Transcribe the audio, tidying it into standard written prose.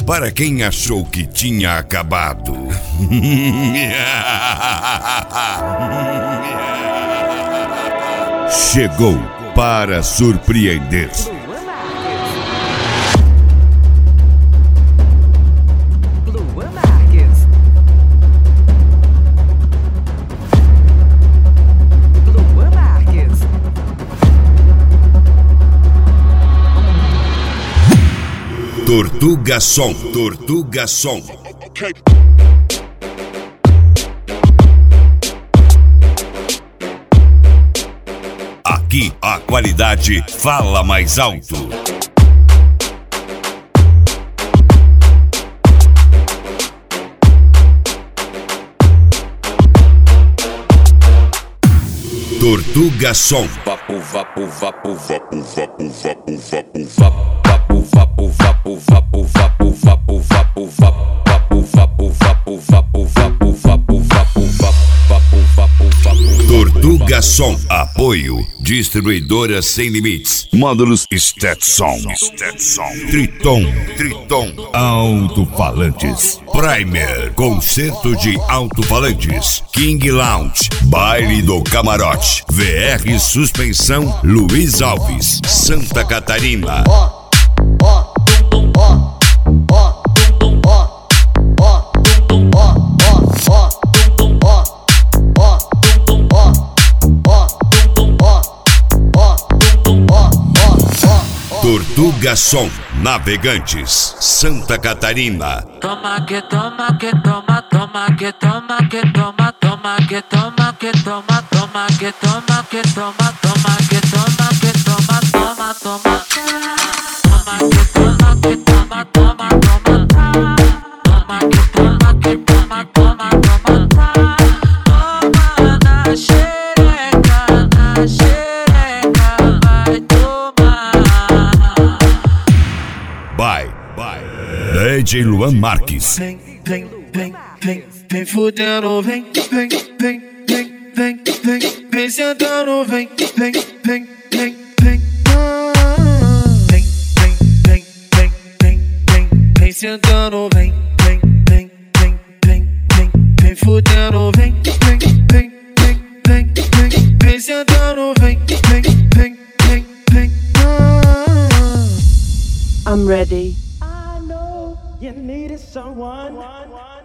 para quem achou que tinha acabado. Chegou para surpreender. Tortuga Som, Tortuga Som. Aqui a qualidade fala mais alto. Tortuga Som. Vapo, vapo, vapo, vapo, vapo, vapo, vapo, vapo. Vapo, vapo, vapo, vapo, vapo, vapo, vapo, vapo, vapo, vapo, vapo, vapo, vapo, vapo. Tortuga Som. Apoio Distribuidora Sem Limites. Módulos Stetson. Triton. Alto-falantes. Primer. Concerto de alto-falantes. King Lounge. Baile do Camarote. VR Suspensão. Luiz Alves. Santa Catarina. Tortuga Som, Navegantes, Santa Catarina. Toma que toma que toma, toma que toma que toma, toma que toma que toma, toma que toma que toma, toma que toma que toma, toma, toma. Toma que toma que toma, toma, toma. Toma que toma que toma, toma, toma. Toma na xereca, vai tomar. Vai. DJ Luan Marques. Vem fudendo, vem sentando, vem sentando, vem fudendo, vem sentando, vem. I'm ready. I know you needed someone